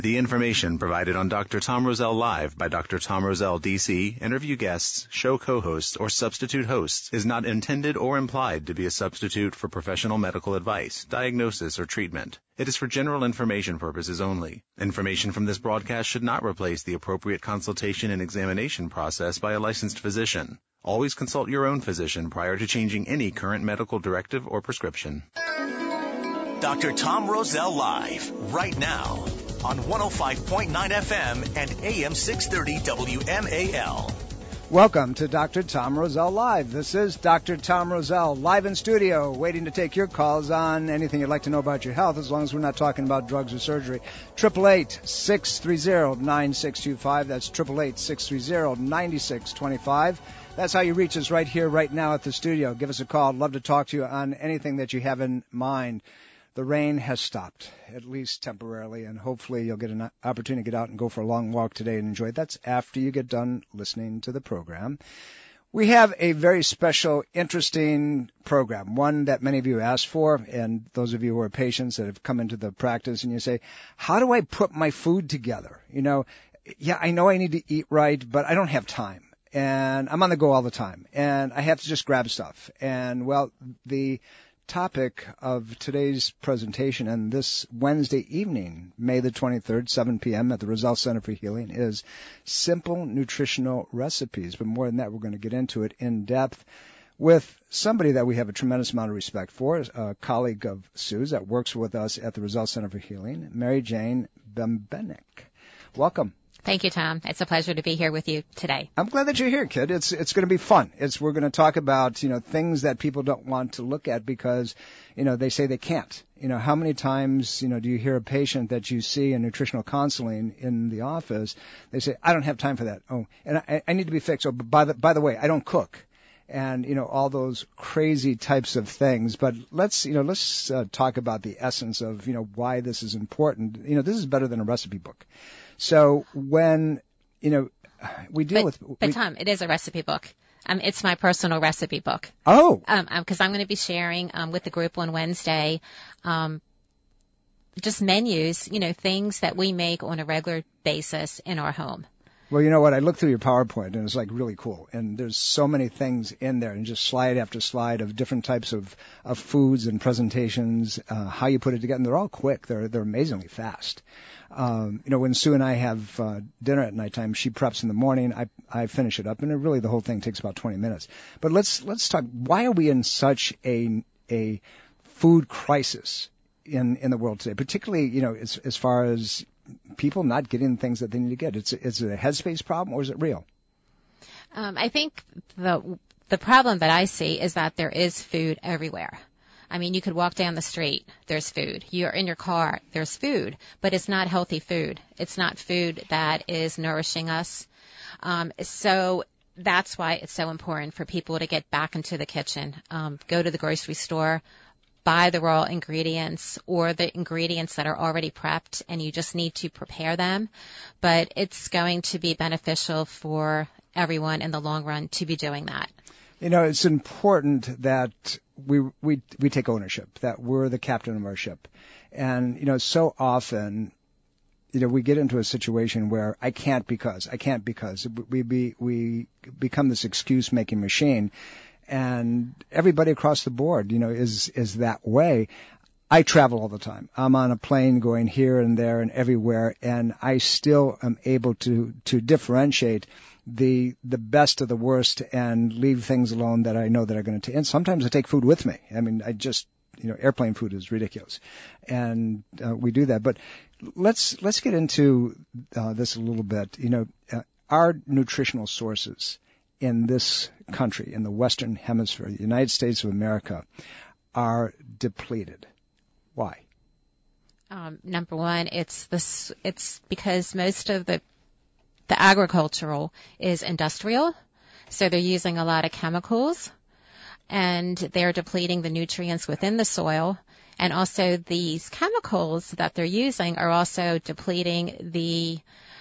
The information provided on Dr. Tom Rosell Live by Dr. Tom Rosell, D.C., interview guests, show co-hosts, or substitute hosts is not intended or implied to be a substitute for professional medical advice, diagnosis, or treatment. It is for general information purposes only. Information from this broadcast should not replace the appropriate consultation and examination process by a licensed physician. Always consult your own physician prior to changing any current medical directive or prescription. Dr. Tom Rosell Live, right now, on 105.9 FM and AM 630 WMAL. Welcome to Dr. Tom Rosell Live. This is Dr. Tom Rosell, live in studio, waiting to take your calls on anything you'd like to know about your health, as long as we're not talking about drugs or surgery. 888-630-9625. That's 888-630-9625. That's how you reach us right here, right now at the studio. Give us a call. I'd love to talk to you on anything that you have in mind. The rain has stopped, at least temporarily, and hopefully you'll get an opportunity to get out and go for a long walk today and enjoy it. That's after you get done listening to the program. We have a very special, interesting program, one that many of you asked for, and those of you who are patients that have come into the practice and you say, how do I put my food together? You know I need to eat right, but I don't have time. And I'm on the go all the time, and I have to just grab stuff. And, well, the topic of today's presentation and this Wednesday evening, May the 23rd, 7 p.m. at the Rosell Center for Healing, is simple nutritional recipes. But more than that, we're going to get into it in depth with somebody that we have a tremendous amount of respect for, a colleague of Sue's that works with us at the Rosell Center for Healing, Mary Jane Bembenek. Welcome. Thank you, Tom. It's a pleasure to be here with you today. I'm glad that you're here, kid. It's going to be fun. We're going to talk about, things that people don't want to look at because, they say they can't. How many times, do you hear a patient that you see in nutritional counseling in the office? They say, I don't have time for that. Oh, and I need to be fixed. Oh, by the way, I don't cook. And, all those crazy types of things. But let's talk about the essence of, why this is important. This is better than a recipe book. So when, we deal with... But Tom, it is a recipe book. It's my personal recipe book. Oh. Because I'm going to be sharing with the group on Wednesday just menus, things that we make on a regular basis in our home. Well, you know what? I looked through your PowerPoint, and it's really cool. And there's so many things in there, and just slide after slide of different types of foods and presentations, how you put it together. And they're all quick. They're amazingly fast. When Sue and I have dinner at nighttime, she preps in the morning. I finish it up, and really the whole thing takes about 20 minutes. But let's talk. Why are we in such a food crisis in the world today? Particularly, as far as people not getting the things that they need to get. Is it a headspace problem, or is it real? I think the problem that I see is that there is food everywhere. You could walk down the street, there's food. You're in your car, there's food, but it's not healthy food. It's not food that is nourishing us. So that's why it's so important for people to get back into the kitchen, go to the grocery store, buy the raw ingredients or the ingredients that are already prepped, and you just need to prepare them. But it's going to be beneficial for everyone in the long run to be doing that. It's important that we take ownership, that we're the captain of our ship. And, so often, we get into a situation where I can't because. We become this excuse-making machine. And everybody across the board, is that way. I travel all the time. I'm on a plane going here and there and everywhere, and I still am able to differentiate the best of the worst and leave things alone that I know that are going to. And sometimes I take food with me. Airplane food is ridiculous, and we do that. But let's get into this a little bit. Our nutritional sources in this country, in the Western Hemisphere, the United States of America, are depleted. Why? Number one, it's because most of the agricultural is industrial, so they're using a lot of chemicals, and they're depleting the nutrients within the soil. And also these chemicals that they're using are also depleting the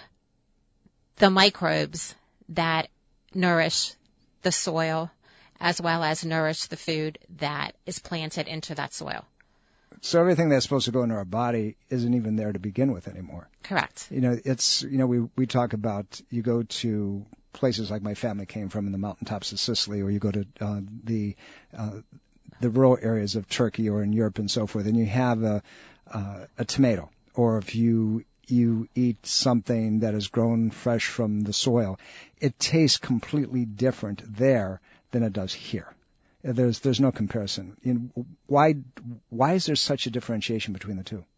microbes that nourish the soil as well as nourish the food that is planted into that soil. So everything that's supposed to go into our body isn't even there to begin with anymore. Correct. We talk about, you go to places like my family came from in the mountaintops of Sicily, or you go to the rural areas of Turkey or in Europe and so forth, and you have a tomato, or if you eat something that is grown fresh from the soil, it tastes completely different there than it does here. There's no comparison. Why is there such a differentiation between the two?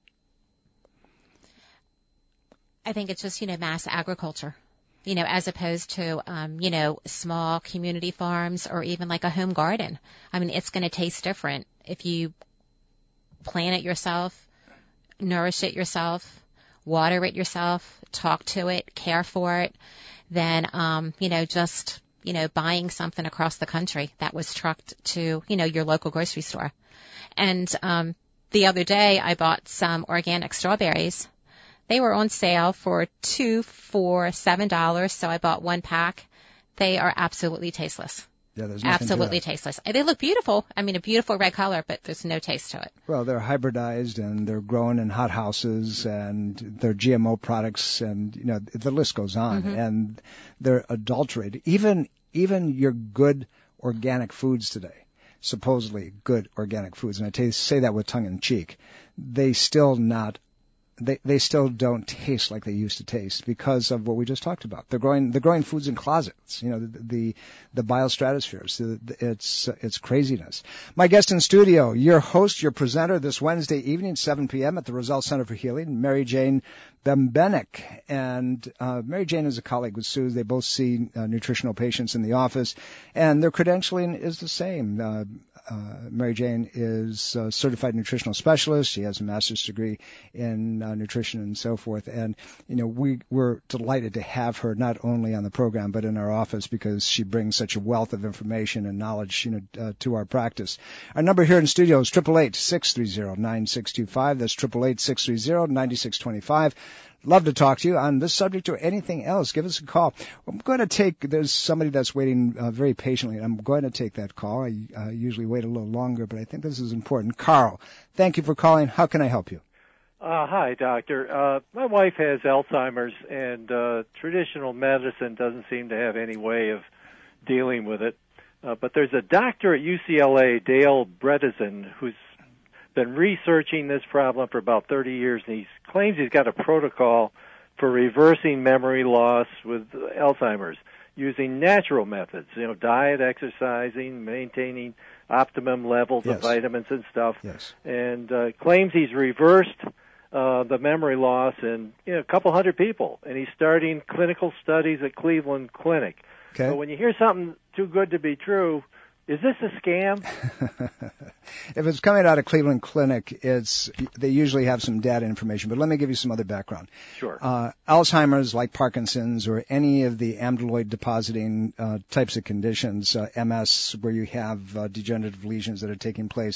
I think it's just, mass agriculture, as opposed to, small community farms or even like a home garden. I mean, it's going to taste different if you plant it yourself, nourish it yourself, water it yourself, talk to it, care for it, than, just buying something across the country that was trucked to, your local grocery store. And the other day I bought some organic strawberries. They were on sale for 2 for $7, so I bought 1 pack. They are absolutely tasteless. Yeah, there's nothing absolutely to that. Tasteless. They look beautiful. I mean, a beautiful red color, but there's no taste to it. Well, they're hybridized and they're grown in hothouses and they're GMO products, and the list goes on. Mm-hmm. And they're adulterated. Even your good organic foods today, supposedly good organic foods, and I say that with tongue in cheek, they still don't taste like they used to taste because of what we just talked about. They're growing foods in closets, the biostratospheres. It's craziness. My guest in studio, your host, your presenter this Wednesday evening, 7 p.m. at the Roselle Center for Healing, Mary Jane Bembenek. And Mary Jane is a colleague with Sue. They both see nutritional patients in the office, and their credentialing is the same. Mary Jane is a certified nutritional specialist. She has a master's degree in nutrition and so forth. And, we're delighted to have her not only on the program, but in our office, because she brings such a wealth of information and knowledge, to our practice. Our number here in studio is 888-630-9625. That's 888-630-9625. Love to talk to you on this subject or anything else. Give us a call. There's somebody that's waiting very patiently. I'm going to take that call. I usually wait a little longer, but I think this is important. Carl, thank you for calling. How can I help you? Hi, doctor. My wife has Alzheimer's, and traditional medicine doesn't seem to have any way of dealing with it. But there's a doctor at UCLA, Dale Bredesen, who's been researching this problem for about 30 years, and he claims he's got a protocol for reversing memory loss with Alzheimer's using natural methods, diet, exercising, maintaining optimum levels of vitamins and stuff, and claims he's reversed the memory loss in a couple hundred people, and he's starting clinical studies at Cleveland Clinic. Okay. So when you hear something too good to be true, is this a scam? If it's coming out of Cleveland Clinic, they usually have some data information. But let me give you some other background. Sure. Alzheimer's, like Parkinson's, or any of the amyloid depositing types of conditions, MS, where you have degenerative lesions that are taking place,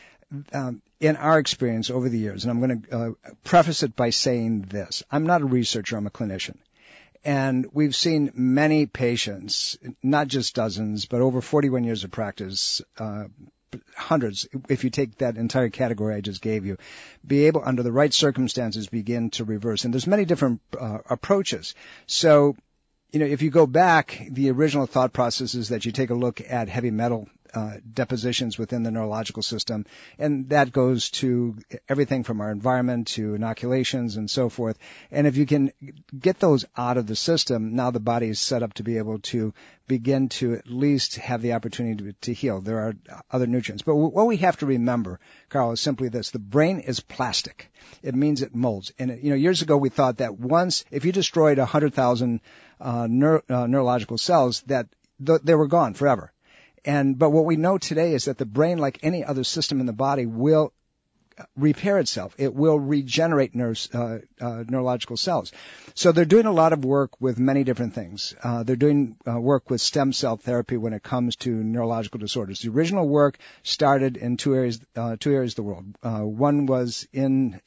in our experience over the years, and I'm going to preface it by saying this. I'm not a researcher. I'm a clinician. And we've seen many patients, not just dozens, but over 41 years of practice, hundreds, if you take that entire category I just gave you, be able, under the right circumstances, begin to reverse. And there's many different approaches. So, if you go back, the original thought process is that you take a look at heavy metal depositions within the neurological system, and that goes to everything from our environment to inoculations and so forth. And if you can get those out of the system, now the body is set up to be able to begin to at least have the opportunity to heal. There are other nutrients. But what we have to remember, Carl, is simply this. The brain is plastic. It means it molds. And, years ago we thought that if you destroyed 100,000 neurological cells, that they were gone forever. But what we know today is that the brain, like any other system in the body, will repair itself. It will regenerate neurological cells. So they're doing a lot of work with many different things. They're doing work with stem cell therapy when it comes to neurological disorders. The original work started in two areas of the world. One was in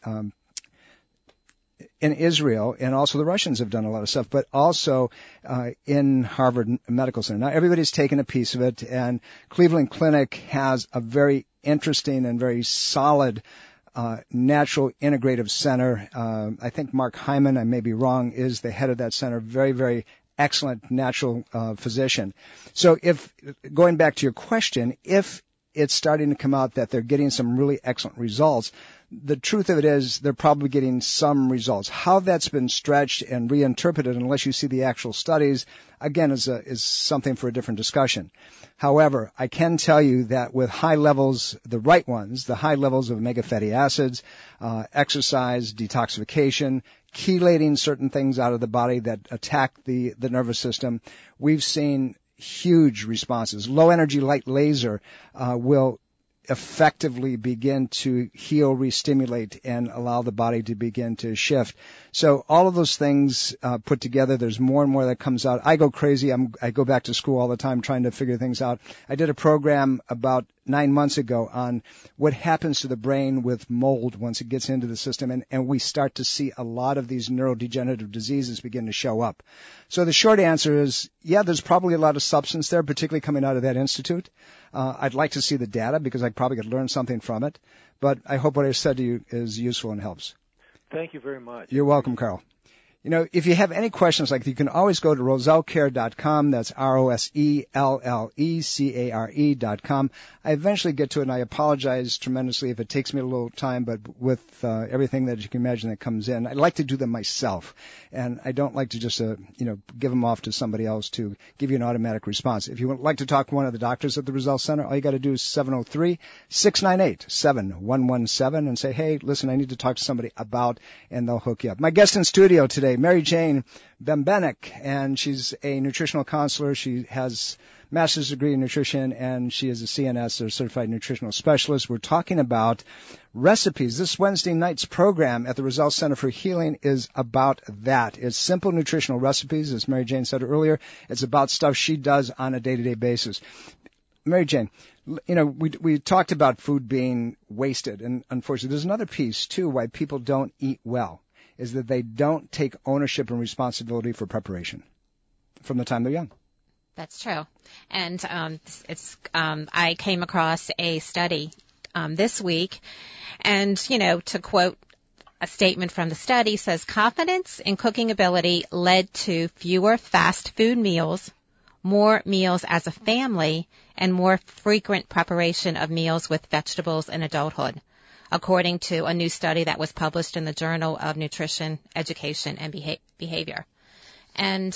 Israel, and also the Russians have done a lot of stuff, but also in Harvard Medical Center. Now, everybody's taken a piece of it, and Cleveland Clinic has a very interesting and very solid Natural Integrative Center. I think Mark Hyman, I may be wrong, is the head of that center. Very, very excellent natural physician. So if, going back to your question, if it's starting to come out that they're getting some really excellent results, the truth of it is they're probably getting some results. How that's been stretched and reinterpreted, unless you see the actual studies, again, is something for a different discussion. However, I can tell you that with high levels, the right ones, the high levels of omega fatty acids, exercise, detoxification, chelating certain things out of the body that attack the nervous system, we've seen huge responses. Low energy light laser will effectively begin to heal, re-stimulate, and allow the body to begin to shift. So all of those things put together, there's more and more that comes out. I go crazy. I go back to school all the time trying to figure things out. I did a program about 9 months ago on what happens to the brain with mold once it gets into the system, and we start to see a lot of these neurodegenerative diseases begin to show up. So the short answer is, yeah, there's probably a lot of substance there, particularly coming out of that institute. I'd like to see the data because I probably could learn something from it, but I hope what I said to you is useful and helps. Thank you very much. You're welcome, Carl. You know, if you have any questions like that, you can always go to RosellCare.com. That's ROSELLECARE.com. I eventually get to it, and I apologize tremendously if it takes me a little time, but with everything that you can imagine that comes in, I like to do them myself, and I don't like to just, give them off to somebody else to give you an automatic response. If you would like to talk to one of the doctors at the Rosell Center, all you got to do is 703-698-7117 and say, hey, listen, I need to talk to somebody about, and they'll hook you up. My guest in studio today, Mary Jane Bembenek, and she's a nutritional counselor. She has master's degree in nutrition, and she is a CNS, or certified nutritional specialist. We're talking about recipes. This Wednesday night's program at the Rosell Center for Healing is about that. It's simple nutritional recipes, as Mary Jane said earlier. It's about stuff she does on a day-to-day basis. Mary Jane, we talked about food being wasted, and unfortunately, there's another piece, too, why people don't eat well, is that they don't take ownership and responsibility for preparation from the time they're young. That's true. And I came across a study this week, and, to quote a statement from the study, says confidence in cooking ability led to fewer fast food meals, more meals as a family, and more frequent preparation of meals with vegetables in adulthood, according to a new study that was published in the Journal of Nutrition, Education, and Behavior. And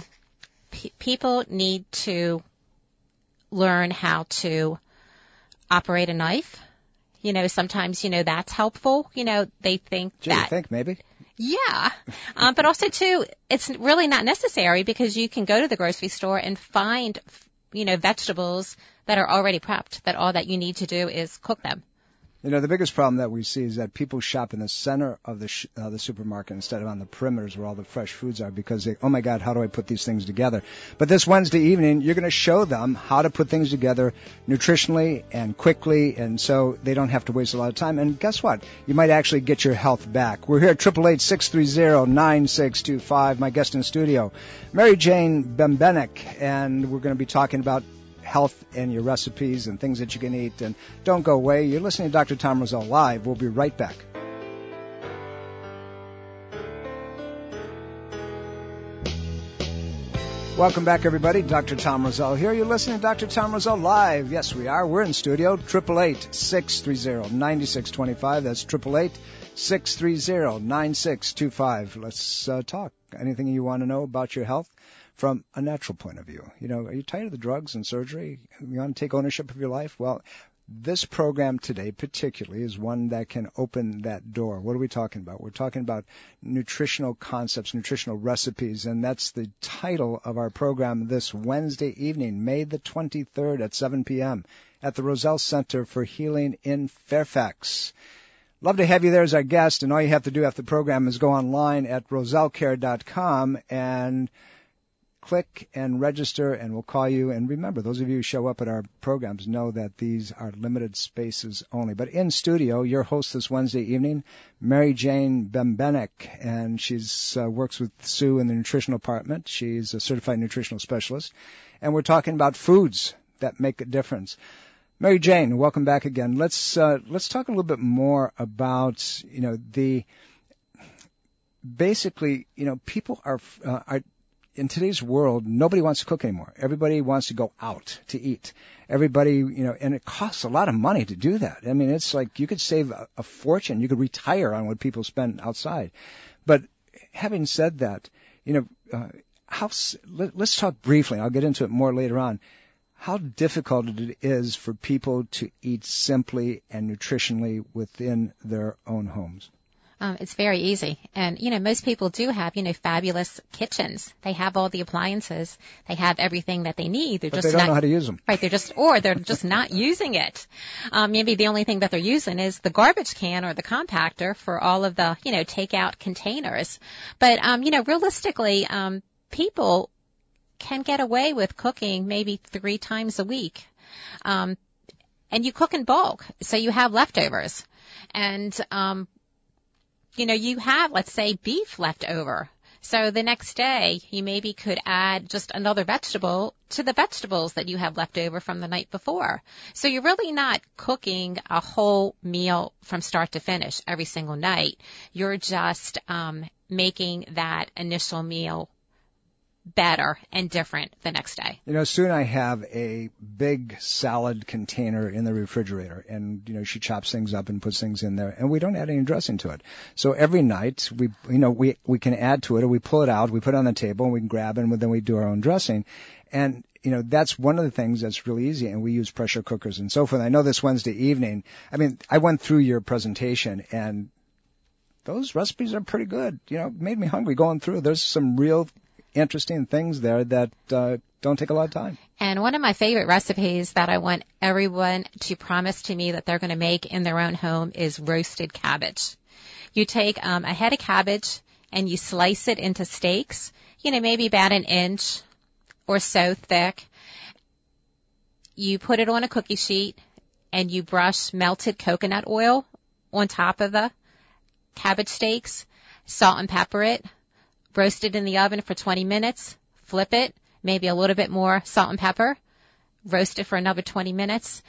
people need to learn how to operate a knife. Sometimes, that's helpful. They think Gee, that. You think maybe? Yeah. But also, too, it's really not necessary because you can go to the grocery store and find, vegetables that are already prepped, that all that you need to do is cook them. The biggest problem that we see is that people shop in the center of the supermarket instead of on the perimeters where all the fresh foods are because they, oh my God, how do I put these things together? But this Wednesday evening, you're going to show them how to put things together nutritionally and quickly, and so they don't have to waste a lot of time. And guess what? You might actually get your health back. We're here at 888-630-9625. My guest in studio, Mary Jane Bembenek, and we're going to be talking about health and your recipes and things that you can eat. And don't go away. You're listening to Dr. Tom Rosell Live. We'll be right back. Welcome back, everybody. Dr. Tom Rosell here. You're listening to Dr. Tom Rosell Live. Yes, we are. We're in studio. 888-630-9625. That's 888-630-9625. Let's talk. Anything you want to know about your health from a natural point of view? Are you tired of the drugs and surgery? You want to take ownership of your life? Well, this program today particularly is one that can open that door. What are we talking about? We're talking about nutritional concepts, nutritional recipes, and that's the title of our program this Wednesday evening, May the 23rd at 7 p.m. at the Rosell Center for Healing in Fairfax. Love to have you there as our guest, and all you have to do after the program is go online at RosellCare.com and click and register, and we'll call you. And remember, those of you who show up at our programs know that these are limited spaces only. But in studio, your host this Wednesday evening, Mary Jane Bembenek, and she's works with Sue in the nutritional department. She's a certified nutritional specialist, and we're talking about foods that make a difference. Mary Jane, welcome back again. Let's talk a little bit more about, basically, people are in today's world, nobody wants to cook anymore. Everybody wants to go out to eat. Everybody, and it costs a lot of money to do that. I mean, it's like you could save a fortune. You could retire on what people spend outside. But having said that, let's talk briefly. I'll get into it more later on. How difficult it is for people to eat simply and nutritionally within their own homes. It's very easy. And, most people do have, fabulous kitchens. They have all the appliances. They have everything that they need. But they don't know how to use them. Right. They're just not using it. Maybe the only thing that they're using is the garbage can or the compactor for all of the, takeout containers. But, realistically, people can get away with cooking maybe 3 times a week. And you cook in bulk, so you have leftovers. And, you have, let's say, beef left over. So the next day, you maybe could add just another vegetable to the vegetables that you have left over from the night before. So you're really not cooking a whole meal from start to finish every single night. You're just making that initial meal better and different the next day. Soon I have a big salad container in the refrigerator, and, she chops things up and puts things in there, and we don't add any dressing to it. So every night we can add to it, or we pull it out, we put it on the table, and we can grab it, and then we do our own dressing. And, that's one of the things that's really easy, and we use pressure cookers and so forth. I know this Wednesday evening, I went through your presentation, and those recipes are pretty good. It made me hungry going through. There's some real interesting things there that don't take a lot of time. And one of my favorite recipes that I want everyone to promise to me that they're going to make in their own home is roasted cabbage. You take a head of cabbage and you slice it into steaks, maybe about 1 inch or so thick. You put it on a cookie sheet and you brush melted coconut oil on top of the cabbage steaks, salt and pepper it, roast it in the oven for 20 minutes, flip it, maybe a little bit more salt and pepper, roast it for another 20 minutes.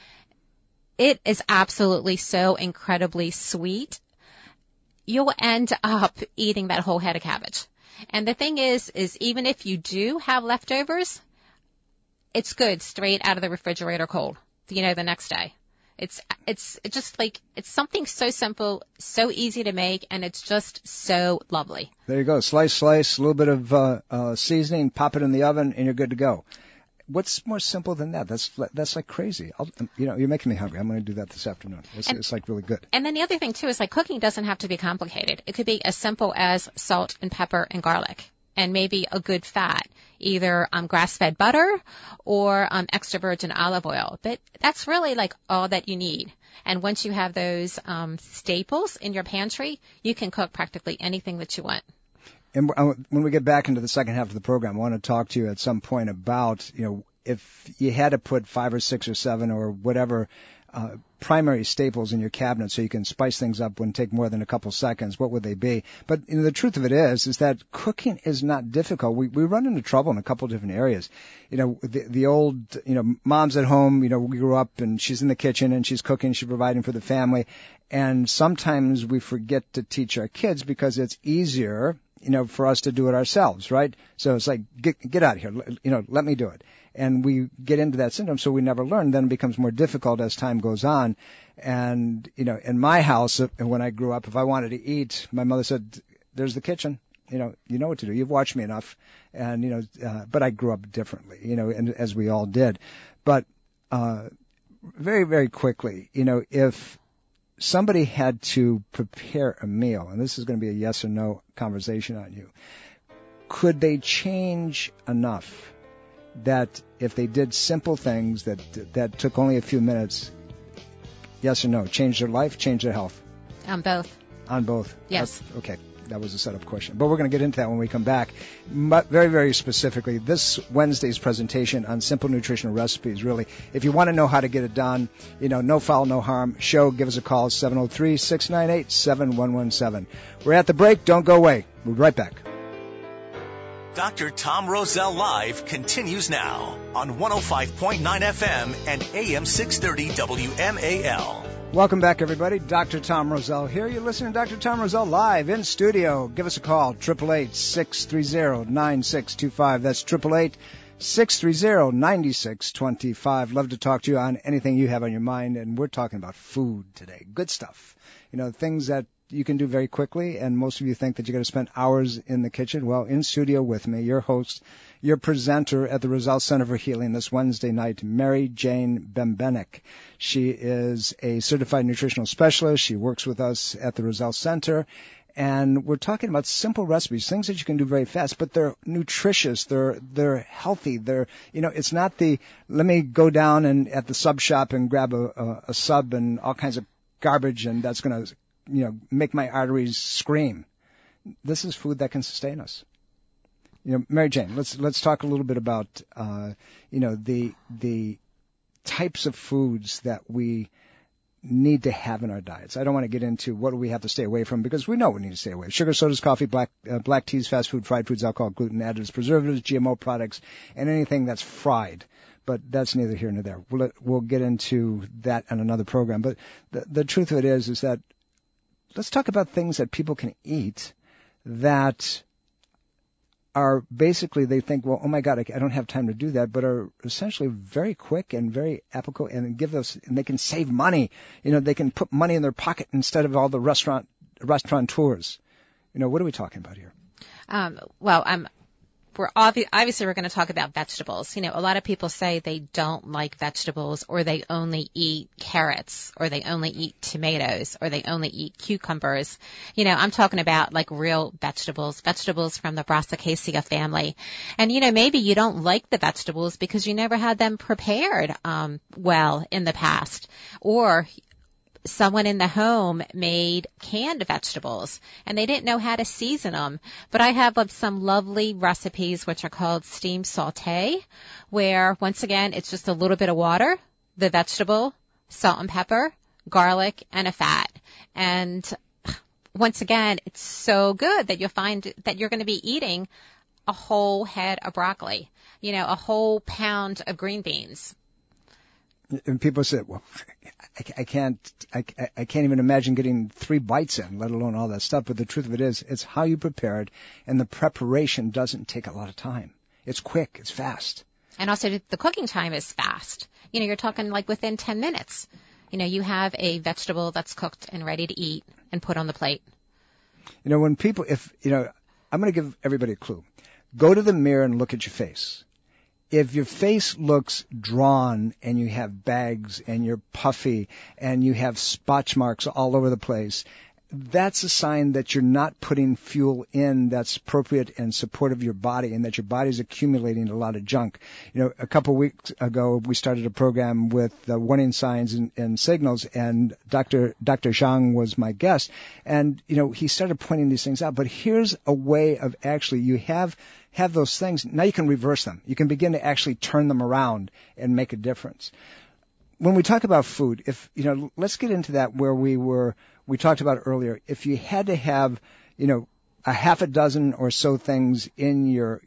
It is absolutely so incredibly sweet. You'll end up eating that whole head of cabbage. And the thing is even if you do have leftovers, it's good straight out of the refrigerator cold, the next day. It's just like, it's something so simple, so easy to make, and it's just so lovely. There you go. Slice, a little bit of seasoning, pop it in the oven, and you're good to go. What's more simple than that? That's like crazy. You're making me hungry. I'm going to do that this afternoon. It's like really good. And then the other thing too is like cooking doesn't have to be complicated. It could be as simple as salt and pepper and garlic, and maybe a good fat, either grass-fed butter or extra virgin olive oil. But that's really like all that you need. And once you have those staples in your pantry, you can cook practically anything that you want. And when we get back into the second half of the program, I want to talk to you at some point about, if you had to put 5 or 6 or 7 or whatever primary staples in your cabinet so you can spice things up, wouldn't take more than a couple seconds, what would they be? But the truth of it is that cooking is not difficult. We run into trouble in a couple different areas. The old, mom's at home, we grew up and she's in the kitchen and she's cooking, she's providing for the family. And sometimes we forget to teach our kids because it's easier, for us to do it ourselves, right? So it's like, get out of here, let me do it. And we get into that syndrome, so we never learn. Then it becomes more difficult as time goes on. And, in my house, when I grew up, if I wanted to eat, my mother said, there's the kitchen. You know what to do. You've watched me enough. And, but I grew up differently, and as we all did. But very, very quickly, if somebody had to prepare a meal, and this is going to be a yes or no conversation on you, could they change enough that if they did simple things that took only a few minutes, yes or no, change their life, change their health? On both. On both? Yes. Okay. That was a setup question. But we're going to get into that when we come back. Very, very specifically, this Wednesday's presentation on simple nutritional recipes, really, if you want to know how to get it done, no foul, no harm, give us a call, 703-698-7117. We're at the break. Don't go away. We'll be right back. Dr. Tom Rosell Live continues now on 105.9 FM and AM 630 WMAL. Welcome back, everybody. Dr. Tom Rosell here. You're listening to Dr. Tom Rosell live in studio. Give us a call, 888-630-9625. That's 888-630-9625. Love to talk to you on anything you have on your mind, and we're talking about food today. Good stuff. You know, things that you can do very quickly, and most of you think that you're going to spend hours in the kitchen. Well, in studio with me, your host, your presenter at the Rosell Center for Healing this Wednesday night, Mary Jane Bembenek. She is a certified nutritional specialist. She works with us at the Rosell Center, and we're talking about simple recipes, things that you can do very fast, but they're nutritious, they're healthy. They're, you know, it's not the let me go down and at the sub shop and grab a sub and all kinds of garbage, and that's going to, you know, make my arteries scream. This is food that can sustain us. You know, Mary Jane, let's talk a little bit about you know, the types of foods that we need to have in our diets. I don't want to get into what do we have to stay away from, because we know we need to stay away. Sugar, sodas, coffee, black teas, fast food, fried foods, alcohol, gluten, additives, preservatives, GMO products, and anything that's fried. But that's neither here nor there. We'll get into that on another program. But the truth of it is that let's talk about things that people can eat that are basically, they think, well, oh my God, I don't have time to do that, but are essentially very quick and very applicable and and they can save money. You know, they can put money in their pocket instead of all the restaurateurs. You know, what are we talking about here? Obviously we're going to talk about vegetables. You know, a lot of people say they don't like vegetables, or they only eat carrots, or they only eat tomatoes, or they only eat cucumbers. You know, I'm talking about like real vegetables from the Brassicaceae family. And, you know, maybe you don't like the vegetables because you never had them prepared well in the past, or someone in the home made canned vegetables and they didn't know how to season them. But I have some lovely recipes which are called steam saute, where once again, it's just a little bit of water, the vegetable, salt and pepper, garlic, and a fat. And once again, it's so good that you'll find that you're going to be eating a whole head of broccoli, you know, a whole pound of green beans. And people say, well, I can't even imagine getting 3 bites in, let alone all that stuff. But the truth of it is, it's how you prepare it, and the preparation doesn't take a lot of time. It's quick, it's fast. And also the cooking time is fast. You know, you're talking like within 10 minutes. You know, you have a vegetable that's cooked and ready to eat and put on the plate. You know, when people, I'm going to give everybody a clue. Go to the mirror and look at your face. If your face looks drawn and you have bags and you're puffy and you have spotch marks all over the place, that's a sign that you're not putting fuel in that's appropriate and supportive of your body, and that your body's accumulating a lot of junk. You know, a couple of weeks ago, we started a program with warning signs and signals, and Dr. Zhang was my guest. And, you know, he started pointing these things out. But here's a way of actually, you have those things. Now you can reverse them. You can begin to actually turn them around and make a difference. When we talk about food, let's get into that where we talked about earlier. If you had to have, you know, a half a dozen or so things in your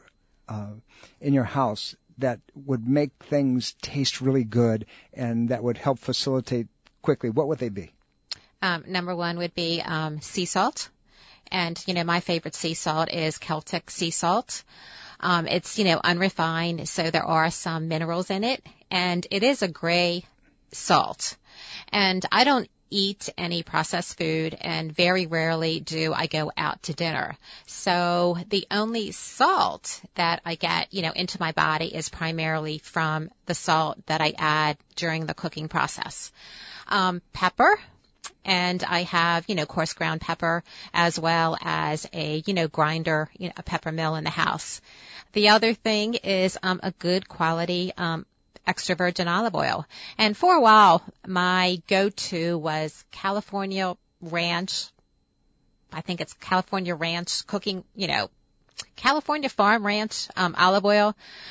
house that would make things taste really good and that would help facilitate quickly, what would they be? Number one would be sea salt. And, you know, my favorite sea salt is Celtic sea salt. It's, you know, unrefined, so there are some minerals in it, and it is a gray salt. And I don't eat any processed food, and very rarely do I go out to dinner. So the only salt that I get, you know, into my body is primarily from the salt that I add during the cooking process. Pepper. And I have, you know, coarse ground pepper as well as a, you know, grinder, you know, a pepper mill in the house. The other thing is a good quality extra virgin olive oil. And for a while, my go-to was California Ranch. I think it's California Ranch cooking, you know, California Farm Ranch olive oil.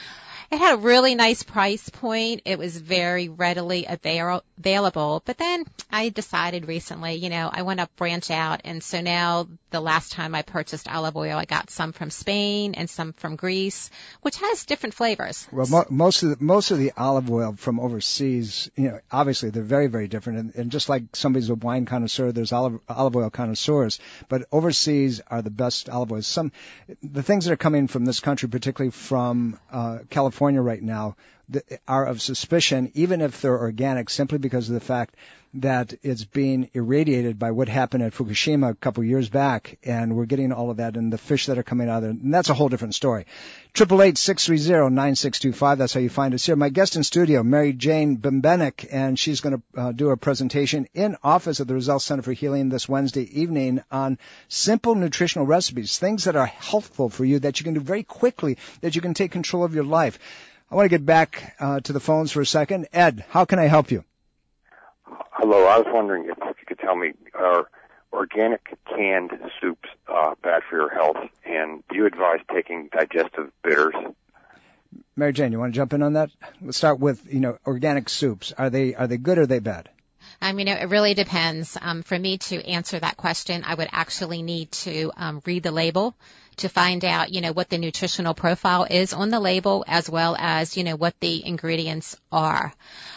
It had a really nice price point. It was very readily available. But then I decided recently, I want to branch out. And so now the last time I purchased olive oil, I got some from Spain and some from Greece, which has different flavors. Well, most of the olive oil from overseas, obviously they're very, very different. And just like somebody's a wine connoisseur, there's olive oil connoisseurs. But overseas are the best olive oils. The things that are coming from this country, particularly from California right now, are of suspicion, even if they're organic, simply because of the fact that it's being irradiated by what happened at Fukushima a couple of years back, and we're getting all of that, and the fish that are coming out of there, and that's a whole different story. 888-630-9625, that's how you find us here. My guest in studio, Mary Jane Bembenek, and she's going to do a presentation in office at the Roselle Center for Healing this Wednesday evening on simple nutritional recipes, things that are helpful for you, that you can do very quickly, that you can take control of your life. I want to get back to the phones for a second. Ed, how can I help you? Hello, I was wondering if you could tell me, are organic canned soups bad for your health, and do you advise taking digestive bitters? Mary Jane, you want to jump in on that? Let's start with, organic soups. Are they good or are they bad? It really depends. For me to answer that question, I would actually need to read the label to find out, what the nutritional profile is on the label, as well as, what the ingredients are.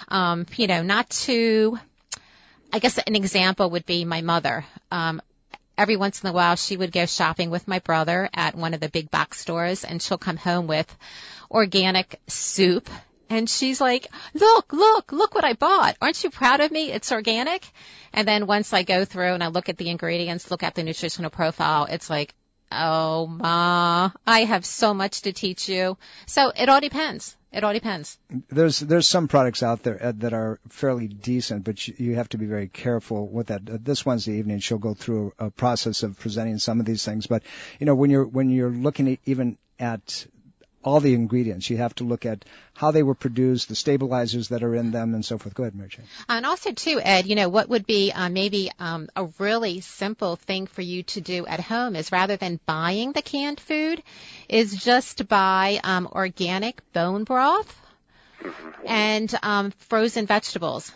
I guess an example would be my mother. Every once in a while, she would go shopping with my brother at one of the big box stores, and she'll come home with organic soup. And she's like, look what I bought. Aren't you proud of me? It's organic. And then once I go through and I look at the ingredients, look at the nutritional profile, it's like, oh, Ma, I have so much to teach you. So it all depends. It all depends. There's some products out there, Ed, that are fairly decent, but you have to be very careful with that. This Wednesday evening, she'll go through a process of presenting some of these things. But when you're looking even at all the ingredients, you have to look at how they were produced, the stabilizers that are in them, and so forth. Go ahead, Mary Jane. And also, too, Ed, what would be maybe a really simple thing for you to do at home is, rather than buying the canned food, is just buy organic bone broth and frozen vegetables.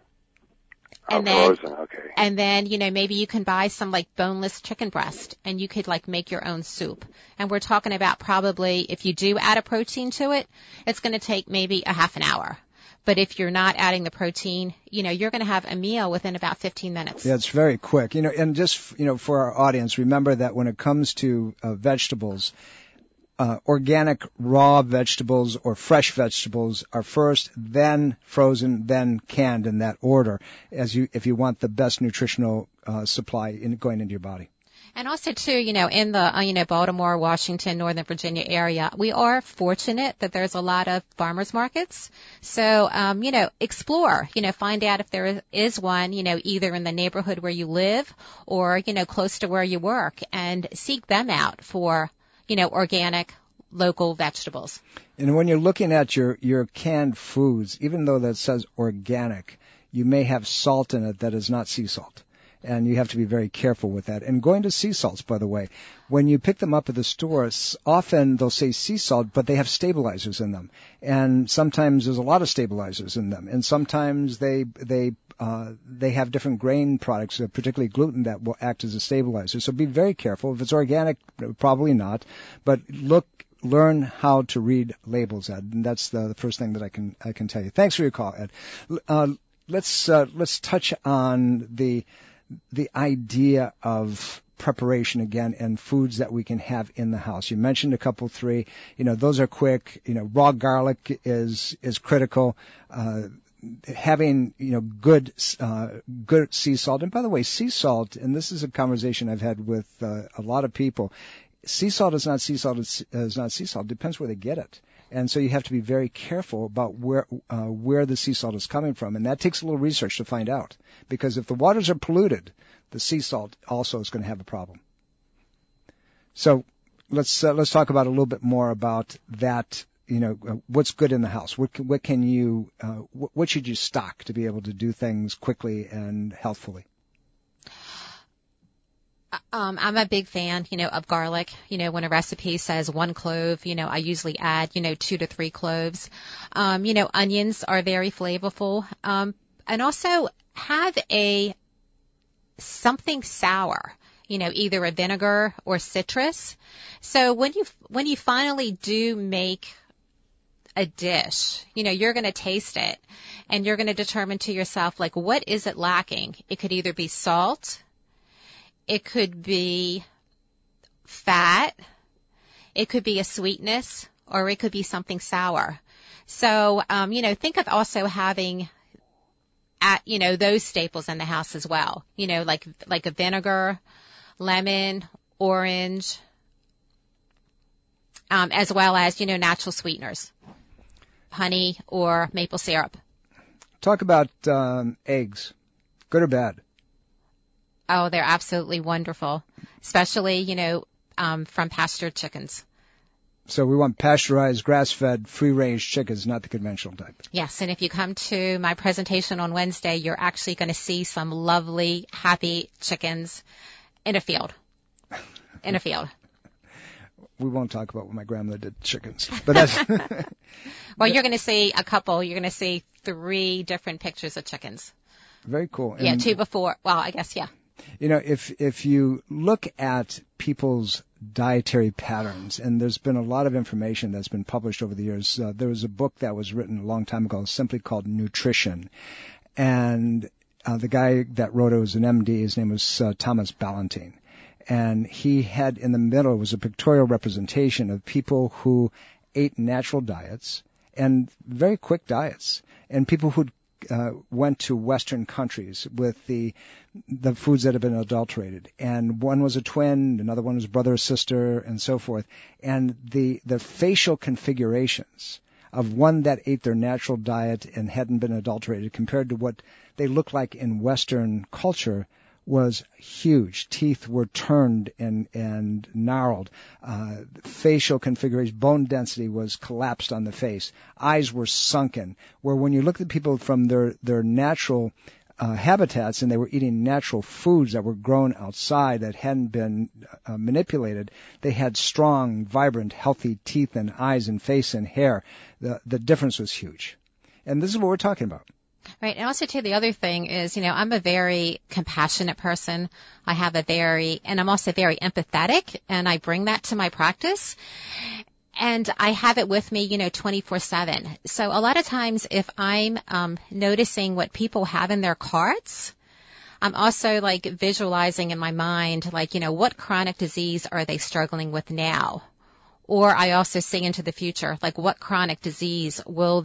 And then, frozen, okay. And then, maybe you can buy some boneless chicken breast, and you could make your own soup. And we're talking about probably, if you do add a protein to it, it's going to take maybe a half an hour. But if you're not adding the protein, you're going to have a meal within about 15 minutes. Yeah, it's very quick. And just, for our audience, remember that when it comes to vegetables, organic raw vegetables or fresh vegetables are first, then frozen, then canned, in that order, if you want the best nutritional supply going into your body. And also, too, in the, Baltimore, Washington, Northern Virginia area, we are fortunate that there's a lot of farmers markets. So, explore, find out if there is one, either in the neighborhood where you live or, close to where you work, and seek them out for, organic, local vegetables. And when you're looking at your canned foods, even though that says organic, you may have salt in it that is not sea salt. And you have to be very careful with that. And going to sea salts, by the way, when you pick them up at the store, often they'll say sea salt, but they have stabilizers in them. And sometimes there's a lot of stabilizers in them. And sometimes they have different grain products, particularly gluten, that will act as a stabilizer. So be very careful. If it's organic, probably not. But learn how to read labels, Ed. And that's the first thing that I can tell you. Thanks for your call, Ed. Let's touch on the idea of preparation again, and foods that we can have in the house. You mentioned a couple, three. Those are quick. Raw garlic is critical. Having good sea salt. And by the way, sea salt, and this is a conversation I've had with a lot of people. Sea salt is not sea salt. Is not sea salt. It depends where they get it. And so you have to be very careful about where the sea salt is coming from, and that takes a little research to find out. Because if the waters are polluted, the sea salt also is going to have a problem. So let's talk about a little bit more about that. What's good in the house? What should you stock to be able to do things quickly and healthfully? I'm a big fan, of garlic. When a recipe says 1 clove, I usually add, 2 to 3 cloves. Onions are very flavorful. And also have something sour, either a vinegar or citrus. So when you finally do make a dish, you're going to taste it and you're going to determine to yourself, like, what is it lacking? It could either be salt. It could be fat, it could be a sweetness, or it could be something sour. So, think of also having, those staples in the house as well. Like a vinegar, lemon, orange, as well as, natural sweeteners, honey or maple syrup. Talk about eggs, good or bad? Oh, they're absolutely wonderful, especially, from pastured chickens. So we want pasteurized, grass-fed, free-range chickens, not the conventional type. Yes, and if you come to my presentation on Wednesday, you're actually going to see some lovely, happy chickens in a field. In a field. We won't talk about when my grandmother did chickens, but that's... Well, you're going to see a couple. You're going to see 3 different pictures of chickens. Very cool. Yeah, 2 before. Well, I guess, yeah. If you look at people's dietary patterns, and there's been a lot of information that's been published over the years. There was a book that was written a long time ago simply called Nutrition. And the guy that wrote it was an MD. His name was Thomas Ballantine. And he had in the middle was a pictorial representation of people who ate natural diets and very quick diets, and people who went to Western countries with the foods that have been adulterated. And one was a twin, another one was brother or sister, and so forth. And the facial configurations of one that ate their natural diet and hadn't been adulterated compared to what they looked like in Western culture was huge. Teeth were turned and gnarled. Facial configuration, bone density was collapsed on the face. Eyes were sunken. Where when you look at people from their natural habitats and they were eating natural foods that were grown outside that hadn't been manipulated, they had strong, vibrant, healthy teeth and eyes and face and hair. The difference was huge. And this is what we're talking about. Right. And also, too, the other thing is, I'm a very compassionate person. And I'm also very empathetic, and I bring that to my practice. And I have it with me, 24/7. So a lot of times if I'm noticing what people have in their carts, I'm also like visualizing in my mind, like, what chronic disease are they struggling with now? Or I also see into the future, like what chronic disease will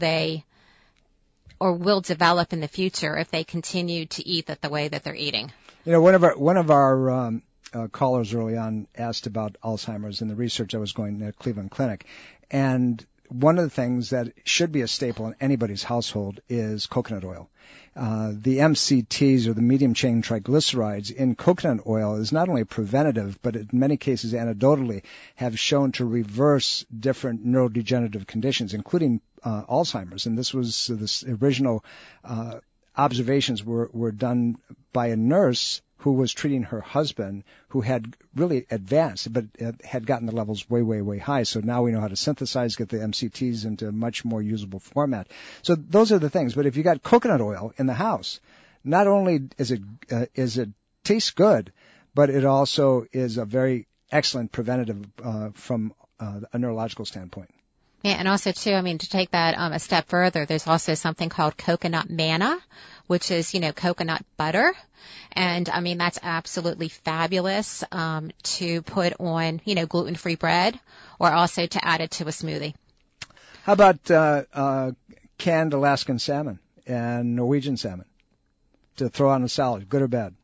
develop in the future if they continue to eat the way that they're eating. One of our callers early on asked about Alzheimer's and the research I was going at Cleveland Clinic. And one of the things that should be a staple in anybody's household is coconut oil. The MCTs, or the medium chain triglycerides in coconut oil, is not only preventative, but in many cases anecdotally have shown to reverse different neurodegenerative conditions, including Alzheimer's. And this original observations were done by a nurse who was treating her husband, who had really advanced, but had gotten the levels way, way, way high. So now we know how to synthesize, get the MCTs into a much more usable format. So those are the things. But if you got coconut oil in the house, not only is it tastes good, but it also is a very excellent preventative from a neurological standpoint. Yeah, and also, too, to take that a step further, there's also something called coconut manna, which is, coconut butter. And, that's absolutely fabulous to put on, gluten-free bread, or also to add it to a smoothie. How about canned Alaskan salmon and Norwegian salmon to throw on a salad, good or bad?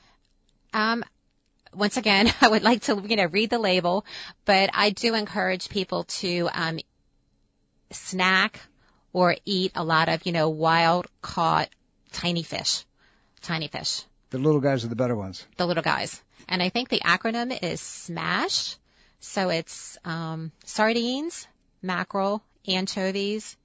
Once again, I would like to, read the label, but I do encourage people to snack or eat a lot of, wild-caught tiny fish. The little guys are the better ones. The little guys. And I think the acronym is SMASH. So it's sardines, mackerel, anchovies.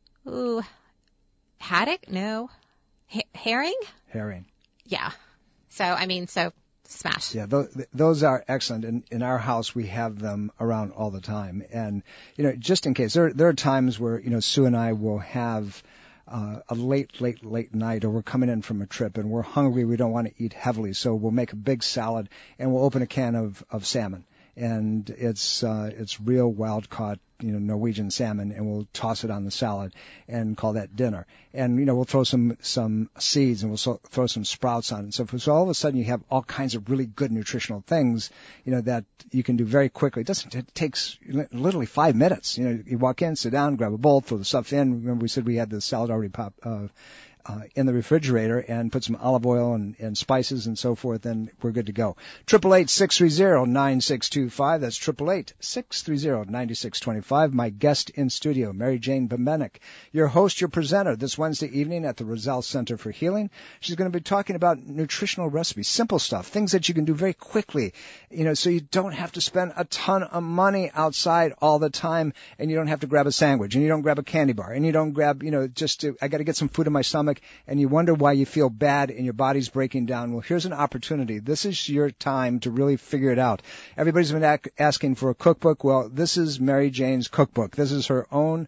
Ooh, haddock? No. Herring? Herring. Yeah. So smash. Yeah, those are excellent. In our house, we have them around all the time. And, just in case, there are times where, Sue and I will have a late night, or we're coming in from a trip and we're hungry. We don't want to eat heavily. So we'll make a big salad and we'll open a can of salmon. And it's real wild caught, Norwegian salmon, and we'll toss it on the salad and call that dinner. And, we'll throw some seeds and we'll throw some sprouts on it. So all of a sudden you have all kinds of really good nutritional things, that you can do very quickly. It takes literally 5 minutes. You walk in, sit down, grab a bowl, throw the stuff in. Remember we said we had the salad already in the refrigerator, and put some olive oil and spices and so forth, and we're good to go. 888-630-9625. That's 888-630-9625. My guest in studio, Mary Jane Bembenek, your host, your presenter, this Wednesday evening at the Roselle Center for Healing. She's going to be talking about nutritional recipes, simple stuff, things that you can do very quickly, so you don't have to spend a ton of money outside all the time, and you don't have to grab a sandwich, and you don't grab a candy bar, and you don't grab, I got to get some food in my stomach, and you wonder why you feel bad and your body's breaking down. Well, here's an opportunity. This is your time to really figure it out. Everybody's been asking for a cookbook. Well, this is Mary Jane's cookbook. This is her own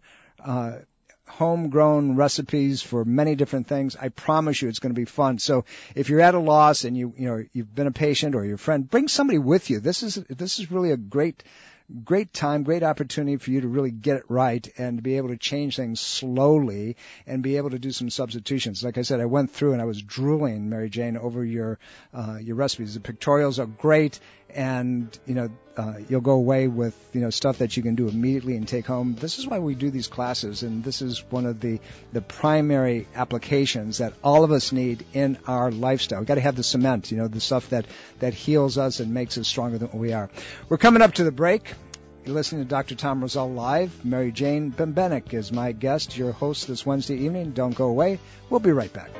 homegrown recipes for many different things. I promise you it's going to be fun. So if you're at a loss and you've been a patient or your friend, bring somebody with you. This is really a great time, great opportunity for you to really get it right and to be able to change things slowly and be able to do some substitutions. Like I said, I went through and I was drooling, Mary Jane, over your recipes. The pictorials are great, and you'll go away with stuff that you can do immediately and take home. This is why we do these classes, and this is one of the primary applications that all of us need in our lifestyle. We've got to have the cement, the stuff that heals us and makes us stronger than what we are. We're coming up to the break. You're listening to Dr. Tom Roselle Live. Mary Jane Bembenek is my guest, your host this Wednesday evening. Don't go away. We'll be right back.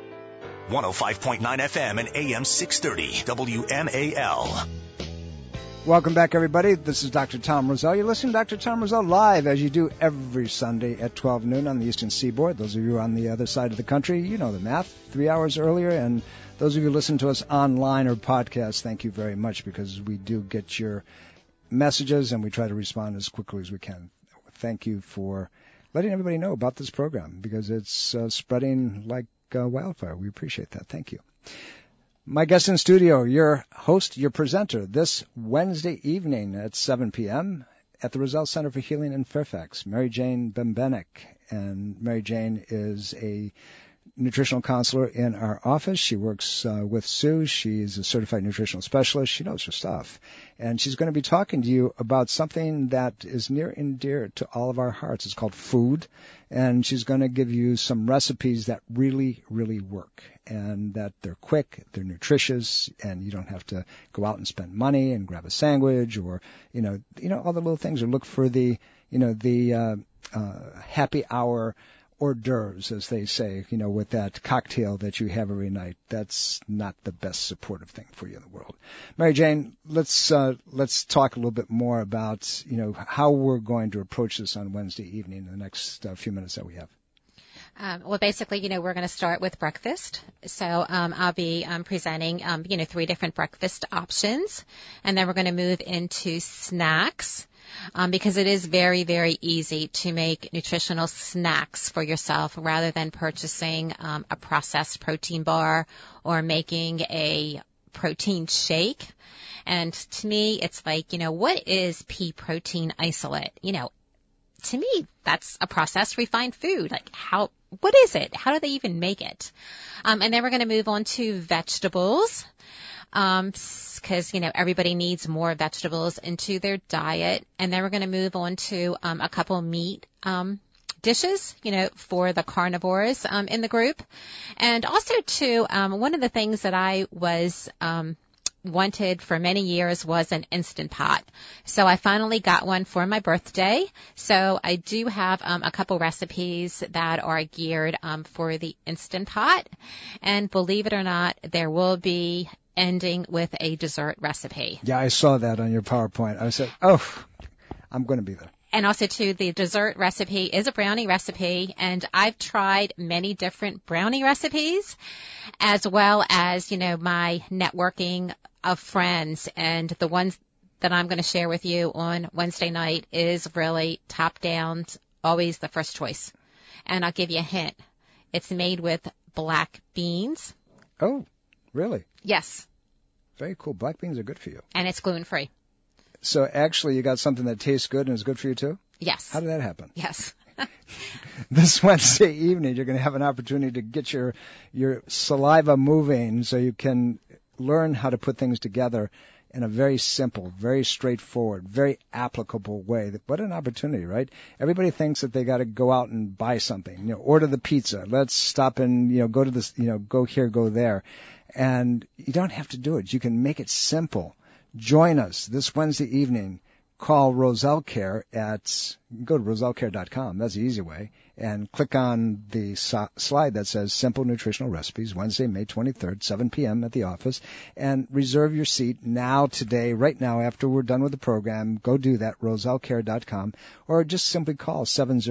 105.9 FM and AM 630 WMAL. Welcome back, everybody. This is Dr. Tom Roselle. You're listening to Dr. Tom Roselle Live, as you do every Sunday at 12 noon on the Eastern Seaboard. Those of you on the other side of the country, you know the math, 3 hours earlier. And those of you who listen to us online or podcast, thank you very much, because we do get your messages and we try to respond as quickly as we can. Thank you for letting everybody know about this program, because it's spreading like wildfire. We appreciate that. Thank you. My guest in studio, your host, your presenter, this Wednesday evening at 7 p.m. at the Roselle Center for Healing in Fairfax, Mary Jane Bembenek. And Mary Jane is a nutritional counselor in our office. She works with Sue. She's a certified nutritional specialist. She knows her stuff. And she's going to be talking to you about something that is near and dear to all of our hearts. It's called food. And she's going to give you some recipes that really, really work, and that they're quick, they're nutritious, and you don't have to go out and spend money and grab a sandwich or, all the little things, or look for the happy hour hors d'oeuvres, as they say, with that cocktail that you have every night. That's not the best supportive thing for you in the world. Mary Jane, let's talk a little bit more about, how we're going to approach this on Wednesday evening in the next few minutes that we have. Well, basically, we're going to start with breakfast. So I'll be presenting, 3 different breakfast options, and then we're going to move into snacks. Because it is very, very easy to make nutritional snacks for yourself rather than purchasing a processed protein bar or making a protein shake. And to me, it's like, what is pea protein isolate? To me, that's a processed refined food. Like what is it? How do they even make it? And then we're going to move on to vegetables. Because, everybody needs more vegetables into their diet. And then we're going to move on to a couple meat dishes, for the carnivores in the group. And also, too, one of the things that I was wanted for many years was an Instant Pot. So I finally got one for my birthday. So I do have a couple recipes that are geared for the Instant Pot. And believe it or not, there will be ending with a dessert recipe. Yeah, I saw that on your PowerPoint. I said, I'm going to be there. And also, too, the dessert recipe is a brownie recipe, and I've tried many different brownie recipes, as well as, my networking of friends. And the ones that I'm going to share with you on Wednesday night is really top down, always the first choice. And I'll give you a hint. It's made with black beans. Oh, really? Yes. Very cool. Black beans are good for you. And it's gluten-free. So actually you got something that tastes good and is good for you too? Yes. How did that happen? Yes. This Wednesday evening, you're going to have an opportunity to get your saliva moving so you can learn how to put things together in a very simple, very straightforward, very applicable way. What an opportunity, right? Everybody thinks that they got to go out and buy something, order the pizza. Let's stop and, go to this, go here, go there. And you don't have to do it. You can make it simple. Join us this Wednesday evening. Call Roselle Care go to rosellecare.com. That's the easy way. And click on the slide that says Simple Nutritional Recipes, Wednesday, May 23rd, 7 p.m. at the office. And reserve your seat now, today, right now, after we're done with the program. Go do that, rosellecare.com. Or just simply call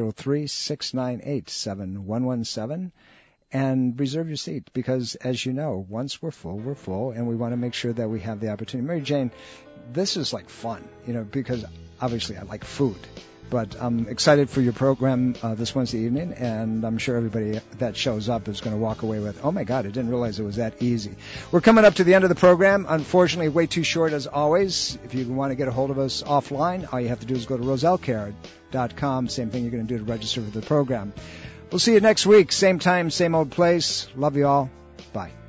703-698-7117. And reserve your seat because, as you know, once we're full, and we want to make sure that we have the opportunity. Mary Jane, this is like fun, because obviously I like food. But I'm excited for your program this Wednesday evening, and I'm sure everybody that shows up is going to walk away with, oh, my God, I didn't realize it was that easy. We're coming up to the end of the program. Unfortunately, way too short as always. If you want to get a hold of us offline, all you have to do is go to rosellecare.com. Same thing you're going to do to register for the program. We'll see you next week. Same time, same old place. Love you all. Bye.